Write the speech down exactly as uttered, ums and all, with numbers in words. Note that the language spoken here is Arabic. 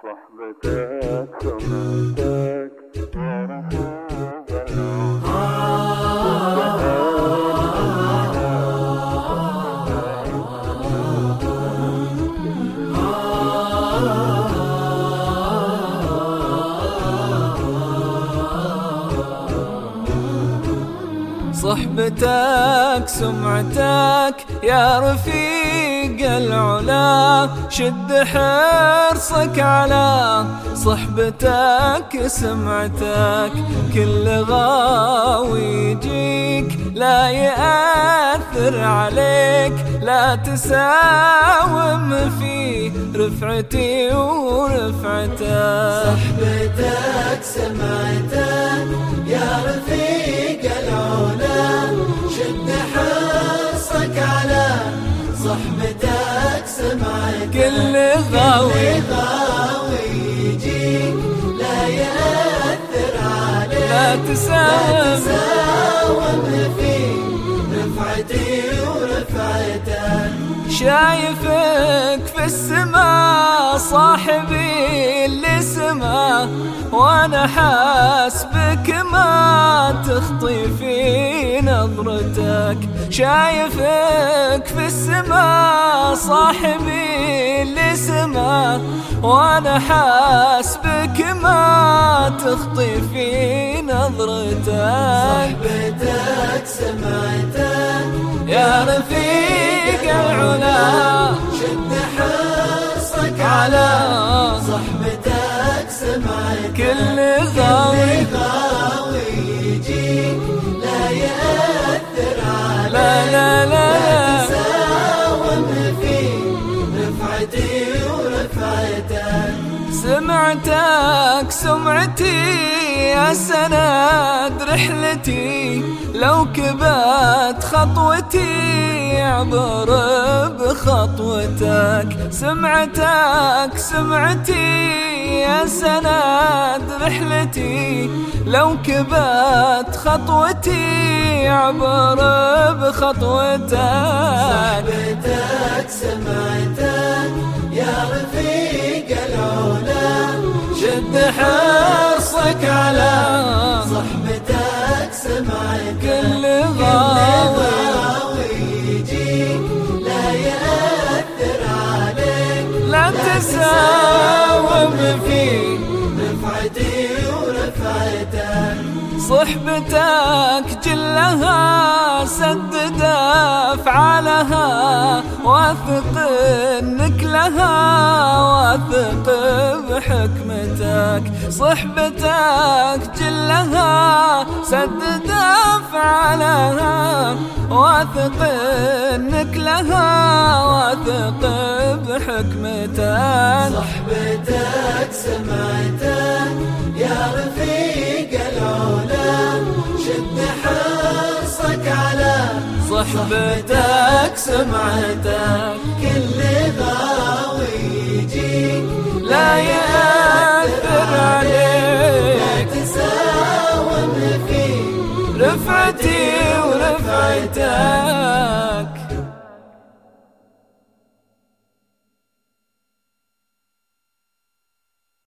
صحبتك سمعتك يا رفيق العلا. صحبتك سمعتك يا رفيق العلا، شد حرصك على صحبتك سمعتك، كل غاوي يجيك لا يأثر عليك، لا تساوم في رفعتي ورفعتك. صحبتك سمعتك يا رفيق العلا، شد حرصك على صحبتك سمعتك، كل غاوي يجيك لا يأثر عليك، لا تساوم في رفعتي ورفعتك. شايفك في السماء صاحبي اللي سما، وانا حاسبك ما تخطي في نظرتك. شايفك في السماء صاحبي اللي سما، وانا حاسبك ما تخطي في نظرتك. صحبتك سمعتك يا رفيق العلا، شد حرصك على صحبتك سمعتك، كل غاوي يجيك لا يأثر عليك، لا لا لا تساوم في رفعتي ورفعتك. سمعتك سمعتي يا سند رحلتي، لو كبت خطوتي عبر بخطوتك. سمعتك سمعتي يا سند رحلتي، لو كبت خطوتي عبر بخطوتك. صحبتك سمعتك يا رفيق العلا، شد حرصك على صحبتك سمعتك، كل غاوي يجيك لا يأثر عليك، لا تساوم في رفعتي ورفعتك. صحبتك جلها سدد أفعالها، واثق انك لها واثق بحكمتك. صحبتك جلها سدد أفعالها، واثق انك لها واثق بحكمتك. صحبتك سمعتك يا رفيق العلا، شد حرصك على صحبتك سمعتك، كل غاوي يجيك لا يأثر عليك، لا تساوم في رفعتي ورفعتك.